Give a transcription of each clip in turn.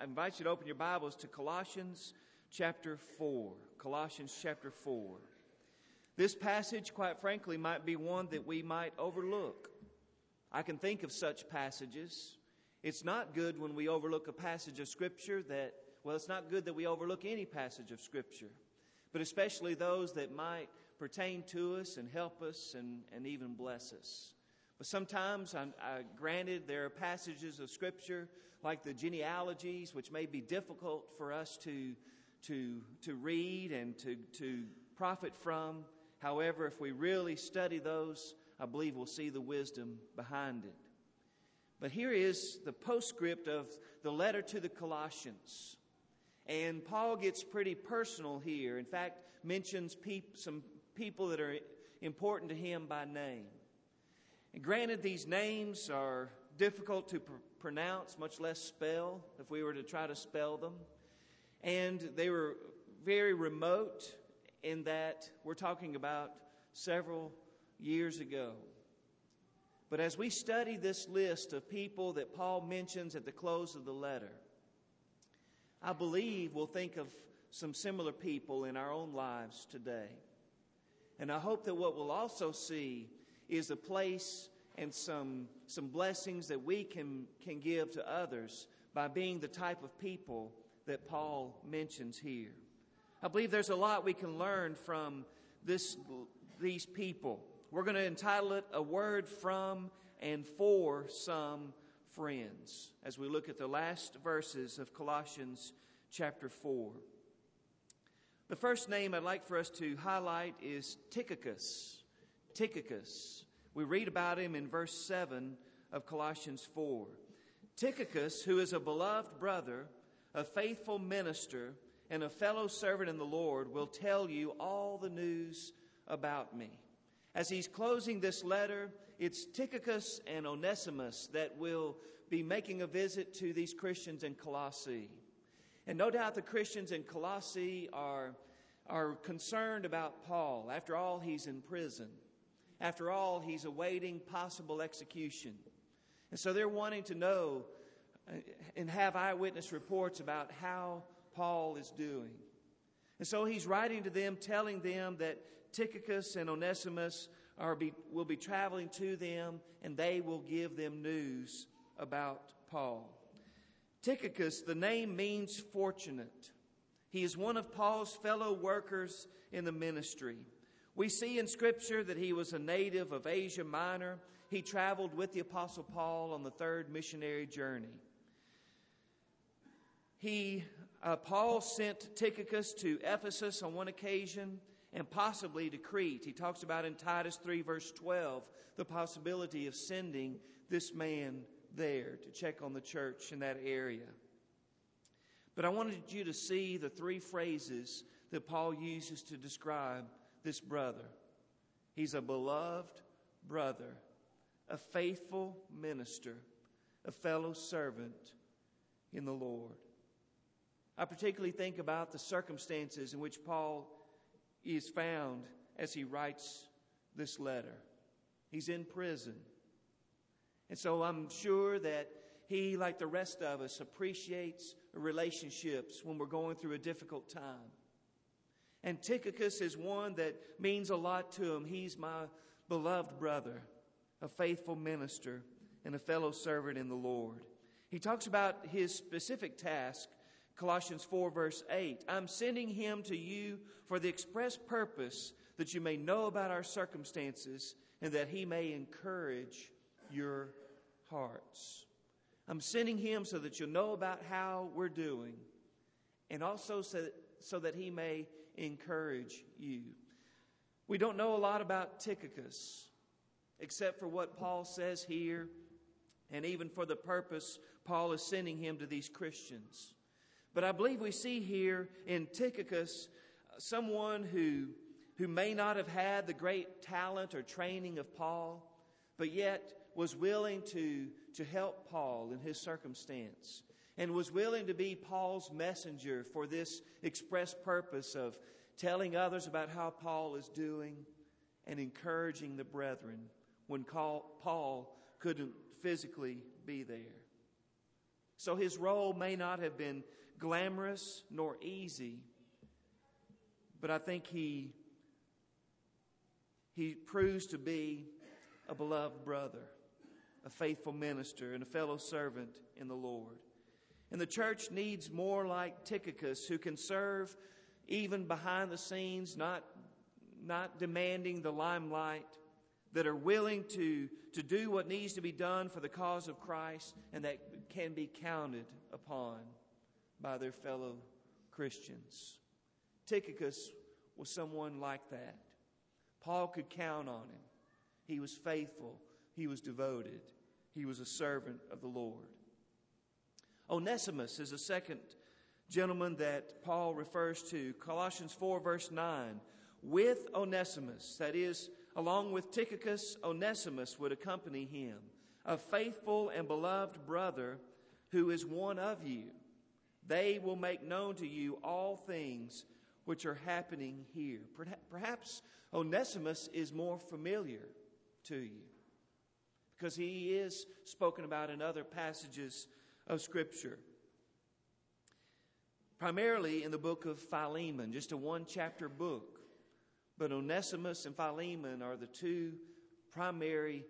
I invite you to open your Bibles to Colossians chapter 4. Colossians chapter 4. This passage, quite frankly, might be one that we might overlook. I can think of such passages. It's not good when we overlook a passage of Scripture it's not good that we overlook any passage of Scripture, but especially those that might pertain to us and help us and even bless us. But sometimes, granted, there are passages of Scripture like the genealogies, which may be difficult for us to read and to profit from. However, if we really study those, I believe we'll see the wisdom behind it. But here is the postscript of the letter to the Colossians. And Paul gets pretty personal here. In fact, mentions some people that are important to him by name. And granted, these names are difficult to pronounce, much less spell, if we were to try to spell them. And they were very remote in that we're talking about several years ago. But as we study this list of people that Paul mentions at the close of the letter, I believe we'll think of some similar people in our own lives today. And I hope that what we'll also see is a place and some blessings that we can give to others by being the type of people that Paul mentions here. I believe there's a lot we can learn from these people. We're going to entitle it A Word From and For Some Friends as we look at the last verses of Colossians chapter 4. The first name I'd like for us to highlight is Tychicus. Tychicus. We read about him in verse 7 of Colossians 4. Tychicus, who is a beloved brother, a faithful minister, and a fellow servant in the Lord, will tell you all the news about me. As he's closing this letter, it's Tychicus and Onesimus that will be making a visit to these Christians in Colossae. And no doubt the Christians in Colossae are concerned about Paul. After all, he's in prison. After all, he's awaiting possible execution. And so they're wanting to know and have eyewitness reports about how Paul is doing. And so he's writing to them, telling them that Tychicus and Onesimus will be traveling to them, and they will give them news about Paul. Tychicus, the name means fortunate. He is one of Paul's fellow workers in the ministry. We see in Scripture that he was a native of Asia Minor. He traveled with the Apostle Paul on the third missionary journey. Paul sent Tychicus to Ephesus on one occasion and possibly to Crete. He talks about in Titus 3 verse 12 the possibility of sending this man there to check on the church in that area. But I wanted you to see the three phrases that Paul uses to describe this brother. He's a beloved brother, a faithful minister, a fellow servant in the Lord. I particularly think about the circumstances in which Paul is found as he writes this letter. He's in prison. And so I'm sure that he, like the rest of us, appreciates relationships when we're going through a difficult time. And Tychicus is one that means a lot to him. He's my beloved brother, a faithful minister, and a fellow servant in the Lord. He talks about his specific task, Colossians 4 verse 8. I'm sending him to you for the express purpose that you may know about our circumstances and that he may encourage your hearts. I'm sending him so that you'll know about how we're doing and also so that he may encourage you. We don't know a lot about Tychicus except for what Paul says here and even for the purpose Paul is sending him to these Christians. But I believe we see here in Tychicus someone who may not have had the great talent or training of Paul, but yet was willing to help Paul in his circumstance and was willing to be Paul's messenger for this express purpose of telling others about how Paul is doing and encouraging the brethren when Paul couldn't physically be there. So his role may not have been glamorous nor easy, but I think he proves to be a beloved brother, a faithful minister, and a fellow servant in the Lord. And the church needs more like Tychicus, who can serve even behind the scenes, not demanding the limelight, that are willing to do what needs to be done for the cause of Christ, and that can be counted upon by their fellow Christians. Tychicus was someone like that. Paul could count on him. He was faithful. He was devoted. He was a servant of the Lord. Onesimus is a second gentleman that Paul refers to. Colossians 4, verse 9. With Onesimus, that is, along with Tychicus, Onesimus would accompany him, a faithful and beloved brother who is one of you. They will make known to you all things which are happening here. Perhaps Onesimus is more familiar to you because he is spoken about in other passages of Scripture. Primarily in the book of Philemon, just a one-chapter book. But Onesimus and Philemon are the two primary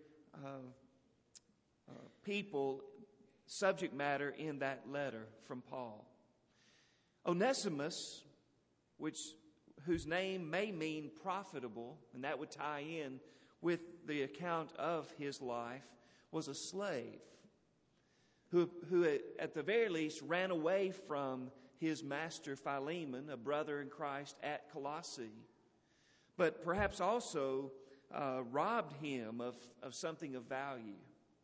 people, subject matter in that letter from Paul. Onesimus, whose name may mean profitable, and that would tie in with the account of his life, was a slave who at the very least ran away from his master Philemon, a brother in Christ at Colossae, but perhaps also robbed him of something of value.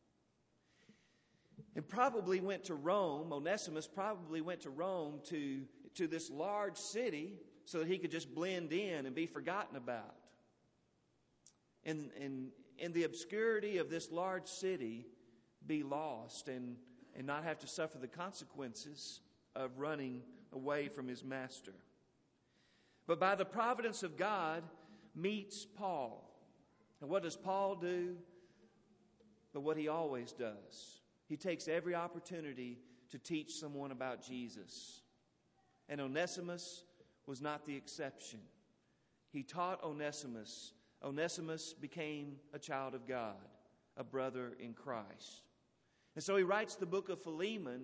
And probably went to Rome. Onesimus probably went to Rome to this large city so that he could just blend in and be forgotten about. And in the obscurity of this large city, be lost and not have to suffer the consequences of running away from his master. But by the providence of God, meets Paul. And what does Paul do? But what he always does. He takes every opportunity to teach someone about Jesus. And Onesimus was not the exception. He taught Onesimus. Onesimus became a child of God, a brother in Christ. And so he writes the book of Philemon,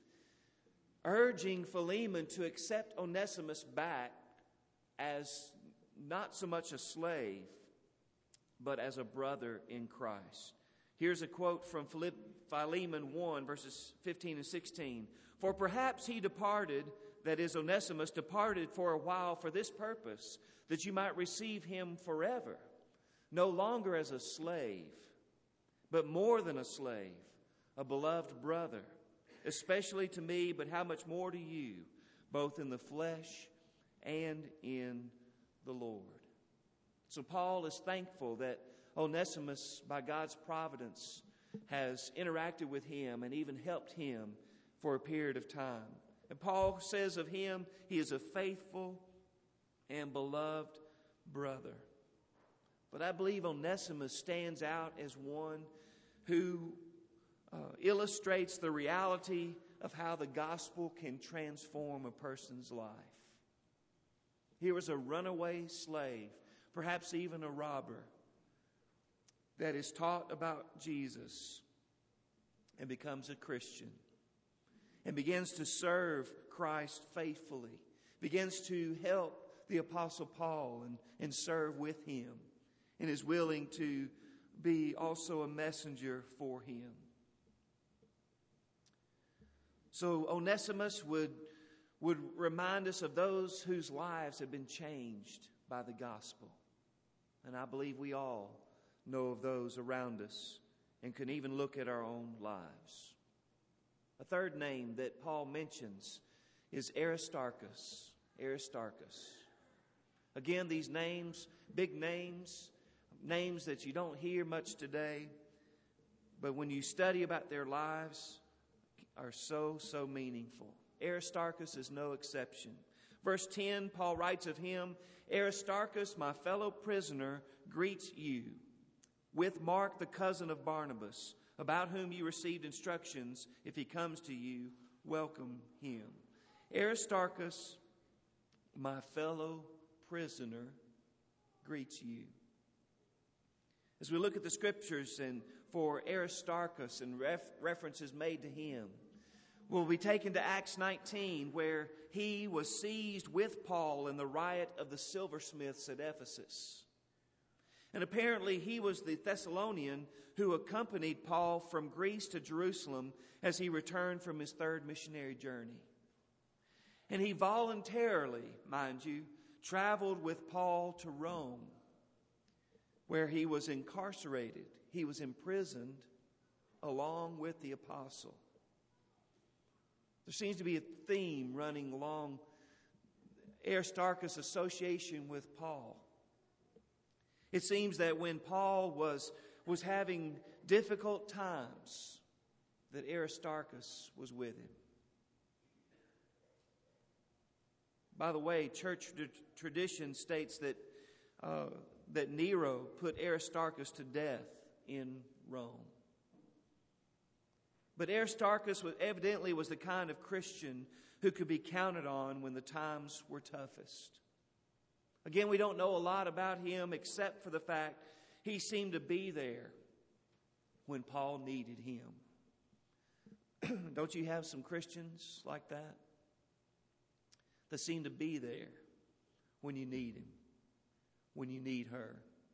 urging Philemon to accept Onesimus back as not so much a slave, but as a brother in Christ. Here's a quote from Philemon 1, verses 15 and 16. For perhaps he departed, that is, Onesimus departed for a while for this purpose, that you might receive him forever, no longer as a slave, but more than a slave, a beloved brother, especially to me, but how much more to you, both in the flesh and in the Lord. So Paul is thankful that Onesimus, by God's providence, has interacted with him and even helped him for a period of time. And Paul says of him, he is a faithful and beloved brother. But I believe Onesimus stands out as one who illustrates the reality of how the gospel can transform a person's life. Here was a runaway slave, perhaps even a robber, that is taught about Jesus and becomes a Christian and begins to serve Christ faithfully, begins to help the Apostle Paul and serve with him, and is willing to be also a messenger for him. So Onesimus would remind us of those whose lives have been changed by the gospel. And I believe we all know of those around us and can even look at our own lives. A third name that Paul mentions is Aristarchus. Aristarchus. Again, these names, big names, names that you don't hear much today, but when you study about their lives, are so meaningful. Aristarchus is no exception. Verse 10, Paul writes of him, Aristarchus, my fellow prisoner, greets you, with Mark, the cousin of Barnabas, about whom you received instructions. If he comes to you, welcome him. Aristarchus, my fellow prisoner, greets you. As we look at the Scriptures and for Aristarchus and references made to him, we'll be taken to Acts 19, where he was seized with Paul in the riot of the silversmiths at Ephesus. And apparently he was the Thessalonian who accompanied Paul from Greece to Jerusalem as he returned from his third missionary journey. And he voluntarily, mind you, traveled with Paul to Rome, where he was incarcerated. He was imprisoned along with the apostle. There seems to be a theme running along Aristarchus' association with Paul. It seems that when Paul was having difficult times, that Aristarchus was with him. By the way, church tradition states that Nero put Aristarchus to death in Rome. But Aristarchus evidently was the kind of Christian who could be counted on when the times were toughest. Again, we don't know a lot about him except for the fact he seemed to be there when Paul needed him. Don't you have some Christians like that? That seem to be there when you need him, when you need her.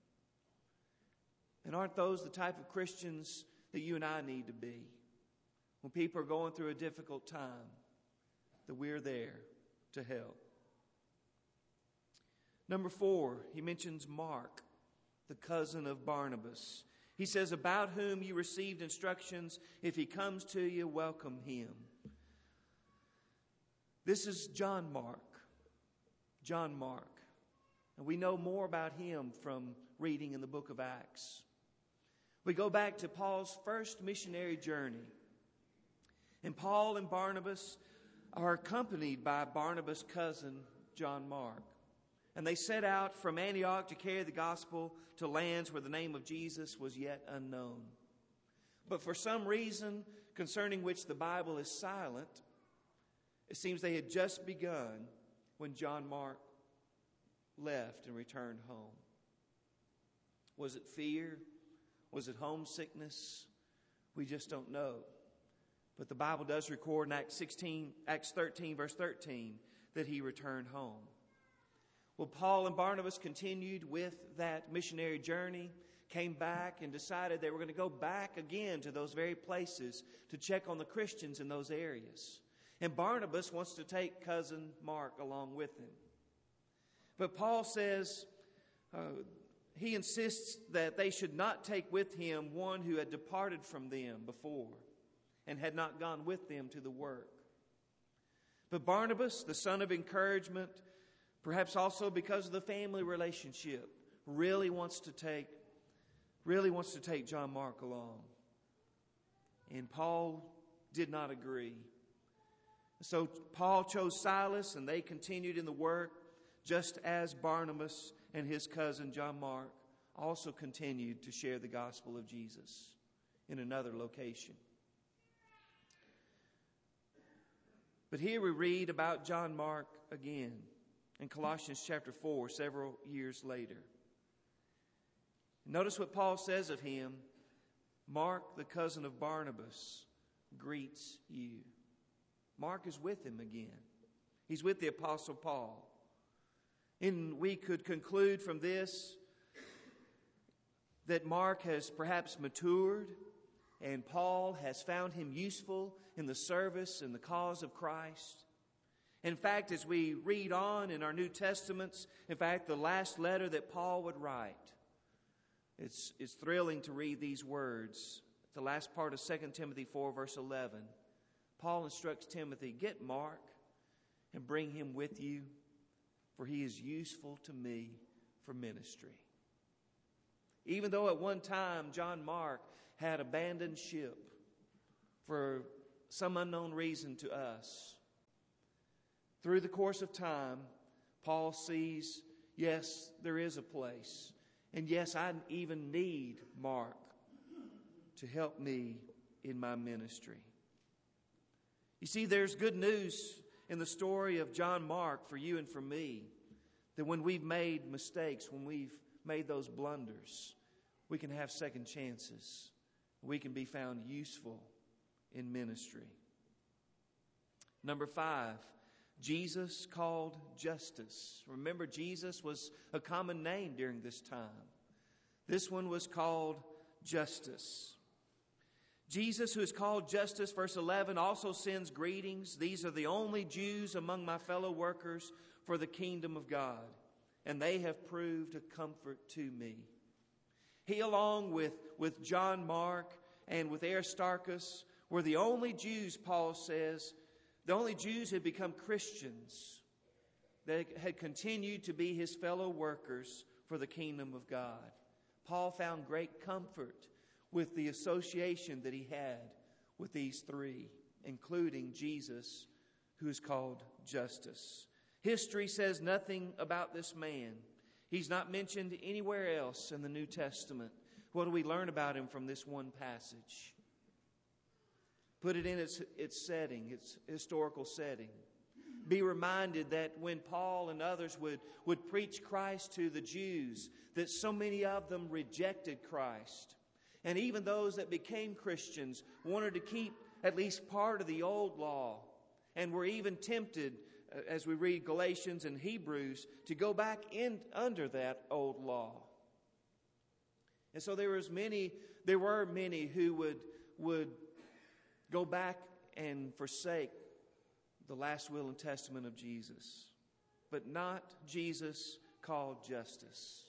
And aren't those the type of Christians that you and I need to be? When people are going through a difficult time, that we're there to help. Number 4, he mentions Mark, the cousin of Barnabas. He says, about whom you received instructions, if he comes to you, welcome him. This is John Mark. John Mark. And we know more about him from reading in the book of Acts. We go back to Paul's first missionary journey. And Paul and Barnabas are accompanied by Barnabas' cousin, John Mark. And they set out from Antioch to carry the gospel to lands where the name of Jesus was yet unknown. But for some reason concerning which the Bible is silent, it seems they had just begun when John Mark left and returned home. Was it fear? Was it homesickness? We just don't know. But the Bible does record in Acts 13, verse 13, that he returned home. Well, Paul and Barnabas continued with that missionary journey, came back and decided they were going to go back again to those very places to check on the Christians in those areas. And Barnabas wants to take cousin Mark along with him. But Paul says he insists that they should not take with him one who had departed from them before and had not gone with them to the work. But Barnabas, the son of encouragement, perhaps also because of the family relationship, really wants to take John Mark along. And Paul did not agree. So Paul chose Silas, and they continued in the work, just as Barnabas and his cousin John Mark also continued to share the gospel of Jesus in another location. But here we read about John Mark again in Colossians chapter 4, several years later. Notice what Paul says of him. Mark, the cousin of Barnabas, greets you. Mark is with him again. He's with the Apostle Paul. And we could conclude from this that Mark has perhaps matured and Paul has found him useful in the service and the cause of Christ. In fact, as we read on in our New Testaments, in fact, the last letter that Paul would write, it's thrilling to read these words. The last part of 2 Timothy 4, verse 11. Paul instructs Timothy, get Mark and bring him with you, for he is useful to me for ministry. Even though at one time John Mark had abandoned ship for some unknown reason to us, through the course of time, Paul sees, yes, there is a place. And yes, I even need Mark to help me in my ministry. You see, there's good news in the story of John Mark for you and for me, that when we've made mistakes, when we've made those blunders, we can have second chances. We can be found useful in ministry. Number 5, Jesus called Justus. Remember, Jesus was a common name during this time. This one was called Justus. Jesus, who is called Justus, verse 11, also sends greetings. These are the only Jews among my fellow workers for the kingdom of God, and they have proved a comfort to me. He, along with John Mark and with Aristarchus, were the only Jews, Paul says, the only Jews who had become Christians, that had continued to be his fellow workers for the kingdom of God. Paul found great comfort with the association that he had with these three, including Jesus, who is called Justus. History says nothing about this man. He's not mentioned anywhere else in the New Testament. What do we learn about him from this one passage? Put it in its setting, its historical setting. Be reminded that when Paul and others would preach Christ to the Jews, that so many of them rejected Christ. And even those that became Christians wanted to keep at least part of the old law, and were even tempted, as we read Galatians and Hebrews, to go back in under that old law. And so there were many who would go back and forsake the last will and testament of Jesus, but not Jesus called Justus.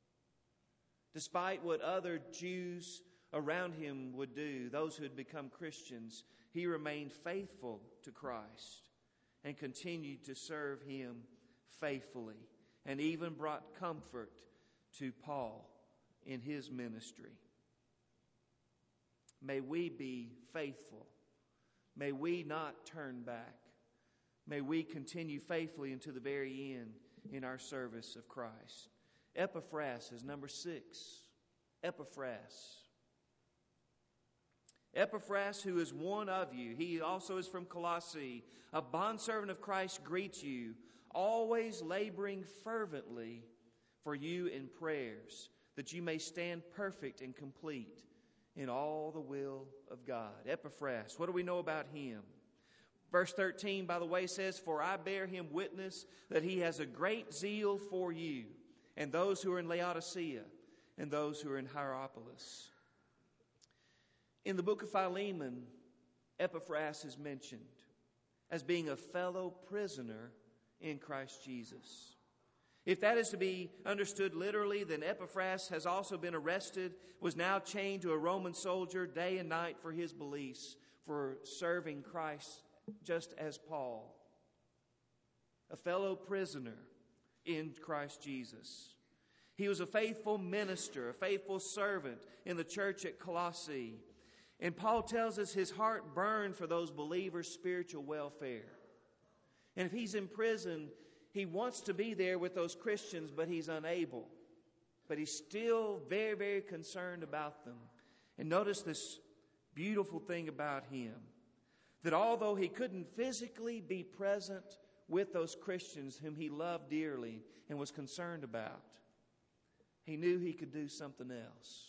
Despite what other Jews around him would do, those who had become Christians, he remained faithful to Christ and continued to serve him faithfully, and even brought comfort to Paul in his ministry. May we be faithful. May we not turn back. May we continue faithfully unto the very end in our service of Christ. Epaphras is number 6. Epaphras. Epaphras, who is one of you, he also is from Colossae, a bondservant of Christ, greets you, always laboring fervently for you in prayers, that you may stand perfect and complete in all the will of God. Epaphras, what do we know about him? Verse 13, by the way, says, for I bear him witness that he has a great zeal for you, and those who are in Laodicea, and those who are in Hierapolis. In the book of Philemon, Epaphras is mentioned as being a fellow prisoner in Christ Jesus. If that is to be understood literally, then Epaphras has also been arrested, was now chained to a Roman soldier day and night for his beliefs, for serving Christ just as Paul. A fellow prisoner in Christ Jesus. He was a faithful minister, a faithful servant in the church at Colossae. And Paul tells us his heart burned for those believers' spiritual welfare. And if he's in prison, he wants to be there with those Christians, but he's unable. But he's still very, very concerned about them. And notice this beautiful thing about him, that although he couldn't physically be present with those Christians whom he loved dearly and was concerned about, he knew he could do something else.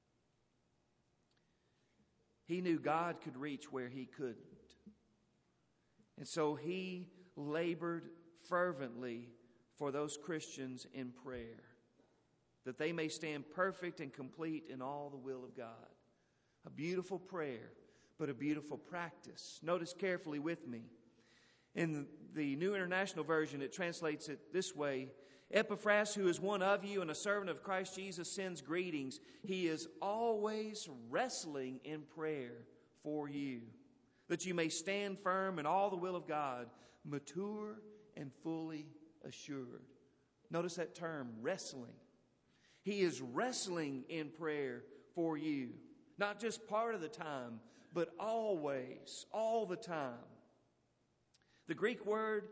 He knew God could reach where he couldn't. And so he labored fervently for those Christians in prayer, that they may stand perfect and complete in all the will of God. A beautiful prayer, but a beautiful practice. Notice carefully with me. In the New International Version, it translates it this way: Epaphras, who is one of you and a servant of Christ Jesus, sends greetings. He is always wrestling in prayer for you, that you may stand firm in all the will of God, mature and fully assured. Notice that term, wrestling. He is wrestling in prayer for you, not just part of the time, but always, all the time. The Greek word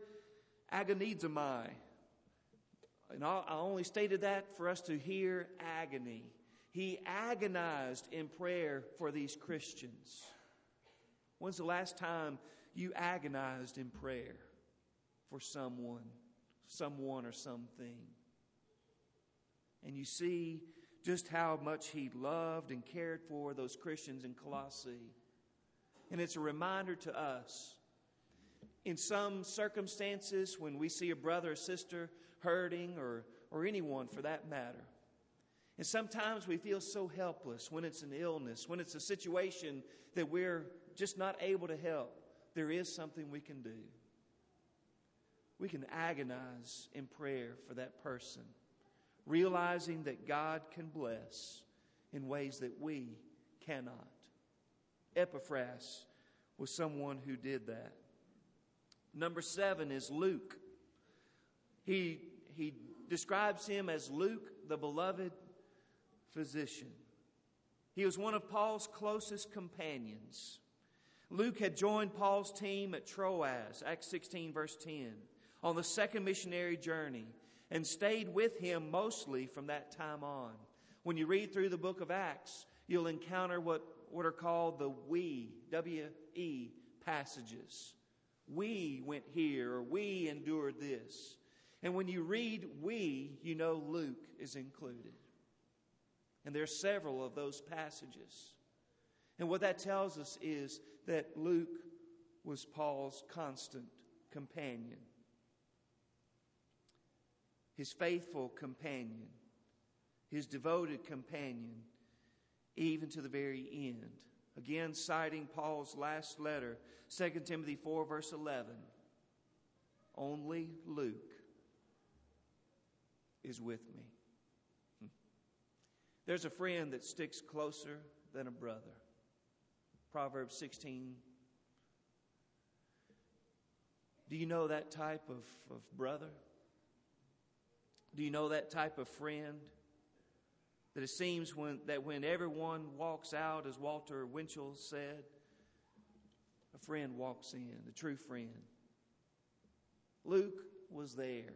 agonizomai, and I only stated that for us to hear agony. He agonized in prayer for these Christians. When's the last time you agonized in prayer for someone or something? And you see just how much he loved and cared for those Christians in Colossae. And it's a reminder to us, in some circumstances, when we see a brother or sister hurting, or anyone for that matter, and sometimes we feel so helpless when it's an illness, when it's a situation that we're just not able to help, there is something we can do. We can agonize in prayer for that person, realizing that God can bless in ways that we cannot. Epaphras was someone who did that. Number 7 is Luke. He describes him as Luke, the beloved physician. He was one of Paul's closest companions. Luke had joined Paul's team at Troas, Acts 16, verse 10, on the second missionary journey, and stayed with him mostly from that time on. When you read through the book of Acts, you'll encounter what are called the we, W-E, passages. We went here, or we endured this. And when you read we, you know Luke is included. And there are several of those passages. And what that tells us is that Luke was Paul's constant companion. His faithful companion. His devoted companion, even to the very end. Again, citing Paul's last letter, 2 Timothy 4, verse 11. Only Luke is with me. There's a friend that sticks closer than a brother. Proverbs 16. Do you know that type of brother? Do you know that type of friend? That it seems when everyone walks out, as Walter Winchell said, a friend walks in, a true friend. Luke was there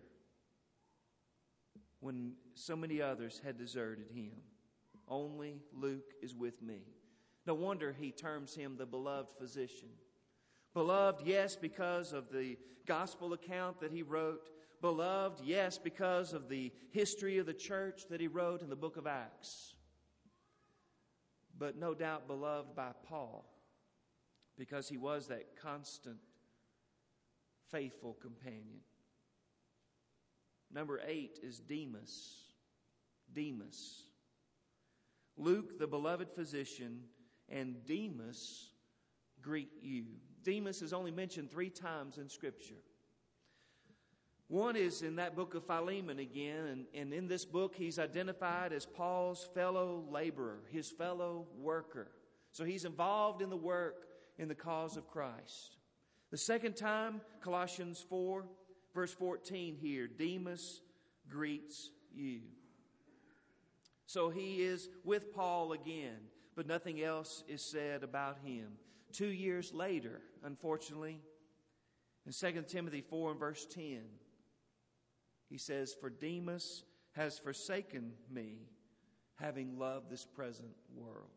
when so many others had deserted him. Only Luke is with me. No wonder he terms him the beloved physician. Beloved, yes, because of the gospel account that he wrote. Beloved, yes, because of the history of the church that he wrote in the book of Acts. But no doubt beloved by Paul, because he was that constant, faithful companion. Number 8 is Demas. Demas. Luke, the beloved physician, and Demas greet you. Demas is only mentioned 3 times in Scripture. One is in that book of Philemon again, and in this book he's identified as Paul's fellow laborer, his fellow worker. So he's involved in the work in the cause of Christ. The second time, Colossians 4, verse 14 here, Demas greets you. So he is with Paul again, but nothing else is said about him. 2 years later, unfortunately, in 2 Timothy 4 and verse 10, he says, "For Demas has forsaken me, having loved this present world."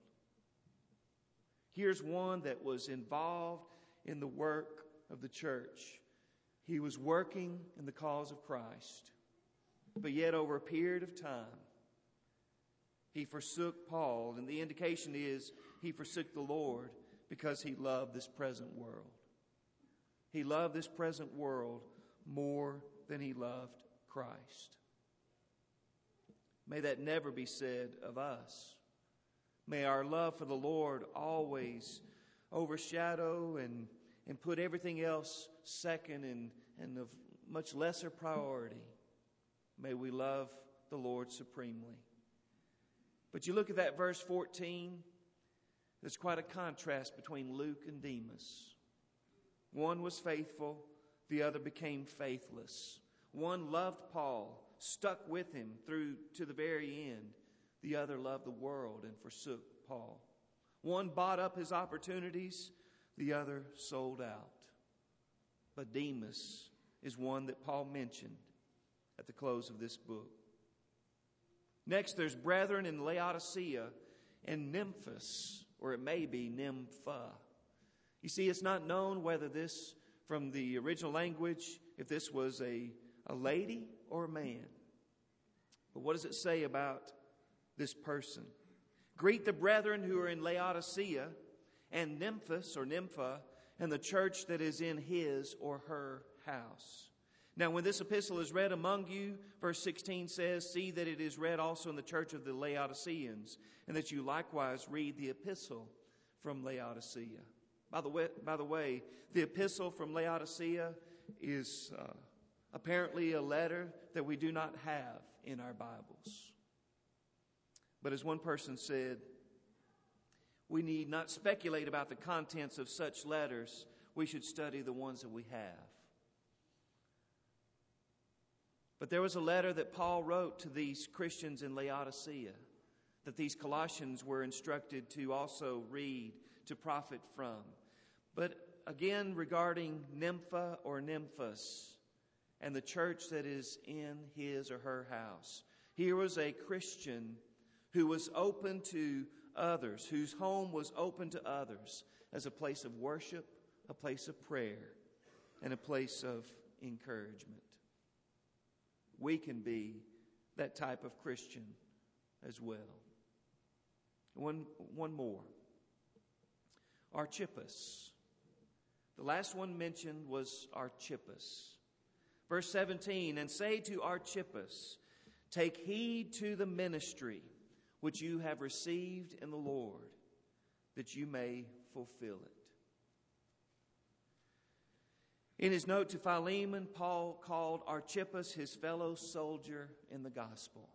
Here's one that was involved in the work of the church. He was working in the cause of Christ. But yet over a period of time, he forsook Paul. And the indication is he forsook the Lord because he loved this present world. He loved this present world more than he loved Christ. May that never be said of us. May our love for the Lord always overshadow and put everything else second and of much lesser priority. May we love the Lord supremely. But you look at that verse 14, there's quite a contrast between Luke and Demas. One was faithful, the other became faithless. One loved Paul, stuck with him through to the very end. The other loved the world and forsook Paul. One bought up his opportunities, the other sold out. But Demas is one that Paul mentioned at the close of this book. Next, there's brethren in Laodicea and Nymphas, or it may be Nympha. You see, it's not known whether this, from the original language, if this was a lady or a man. But what does it say about this person? Greet the brethren who are in Laodicea and Nymphas or Nympha and the church that is in his or her house. Now, when this epistle is read among you, verse 16 says, see that it is read also in the church of the Laodiceans, and that you likewise read the epistle from Laodicea. By the way, the epistle from Laodicea is apparently a letter that we do not have in our Bibles. But as one person said, we need not speculate about the contents of such letters. We should study the ones that we have. But there was a letter that Paul wrote to these Christians in Laodicea that these Colossians were instructed to also read, to profit from. But again, regarding Nympha or Nymphas and the church that is in his or her house, here was a Christian who was open to others, whose home was open to others as a place of worship, a place of prayer, and a place of encouragement. We can be that type of Christian as well. One more. Archippus. The last one mentioned was Archippus. Verse 17, and say to Archippus, take heed to the ministry which you have received in the Lord, that you may fulfill it. In his note to Philemon, Paul called Archippus his fellow soldier in the gospel.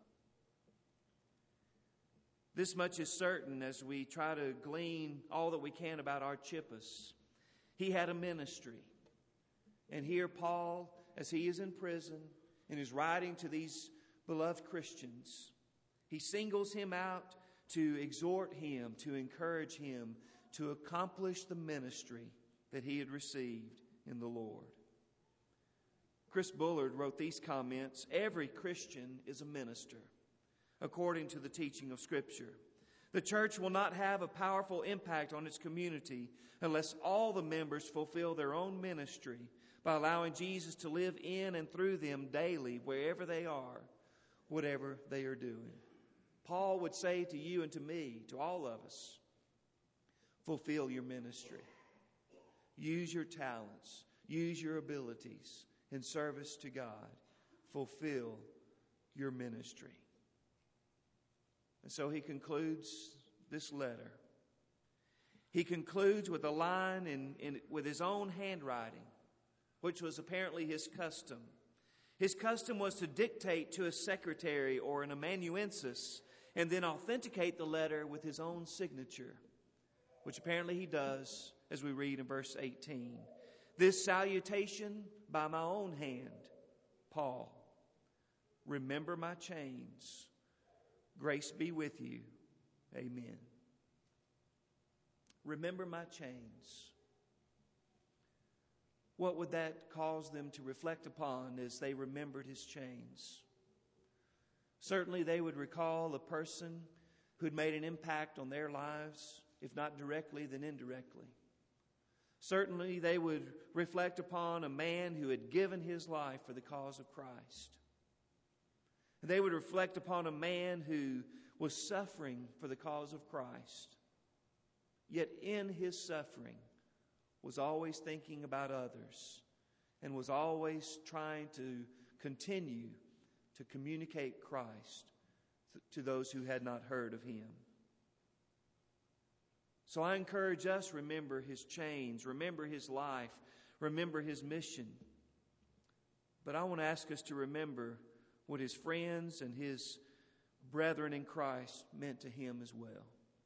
This much is certain as we try to glean all that we can about Archippus. He had a ministry. And here Paul, as he is in prison and is writing to these beloved Christians, he singles him out to exhort him, to encourage him, to accomplish the ministry that he had received in the Lord. Chris Bullard wrote these comments: every Christian is a minister, according to the teaching of Scripture. The church will not have a powerful impact on its community unless all the members fulfill their own ministry by allowing Jesus to live in and through them daily, wherever they are, whatever they are doing. Paul would say to you and to me, to all of us, fulfill your ministry. Use your talents. Use your abilities in service to God. Fulfill your ministry. And so he concludes this letter. He concludes with a line with his own handwriting, which was apparently his custom. His custom was to dictate to a secretary or an amanuensis and then authenticate the letter with his own signature, which apparently he does, as we read in verse 18. This salutation by my own hand, Paul. Remember my chains. Grace be with you. Amen. Remember my chains. What would that cause them to reflect upon as they remembered his chains? Certainly they would recall a person who had made an impact on their lives, if not directly, then indirectly. Certainly they would reflect upon a man who had given his life for the cause of Christ. They would reflect upon a man who was suffering for the cause of Christ, yet in his suffering was always thinking about others and was always trying to continue to communicate Christ to those who had not heard of him. So I encourage us, remember his chains, remember his life, remember his mission. But I want to ask us to remember what his friends and his brethren in Christ meant to him as well.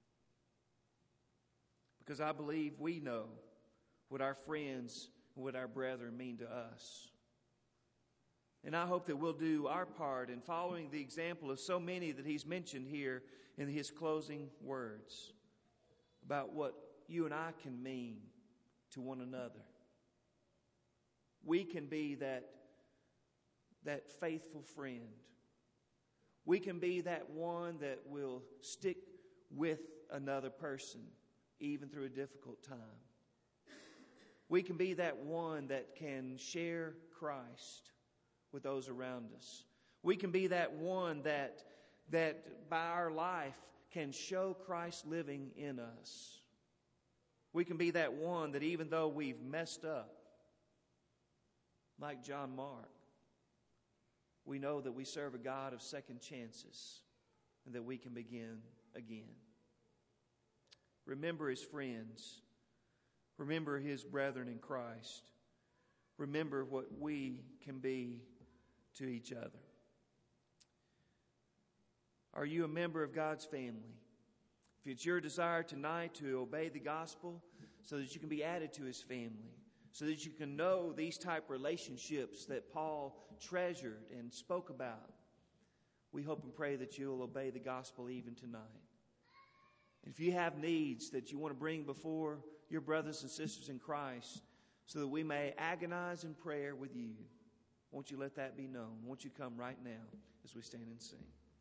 Because I believe we know what our friends and what our brethren mean to us. And I hope that we'll do our part in following the example of so many that he's mentioned here in his closing words about what you and I can mean to one another. We can be that faithful friend. We can be that one that will stick with another person, even through a difficult time. We can be that one that can share Christ with those around us. We can be that one that by our life can show Christ living in us. We can be that one that even though we've messed up, like John Mark, we know that we serve a God of second chances and that we can begin again. Remember his friends. Remember his brethren in Christ. Remember what we can be to each other. Are you a member of God's family? If it's your desire tonight to obey the gospel so that you can be added to his family, so that you can know these type of relationships that Paul treasured and spoke about, we hope and pray that you'll obey the gospel even tonight. If you have needs that you want to bring before your brothers and sisters in Christ so that we may agonize in prayer with you, won't you let that be known? Won't you come right now as we stand and sing?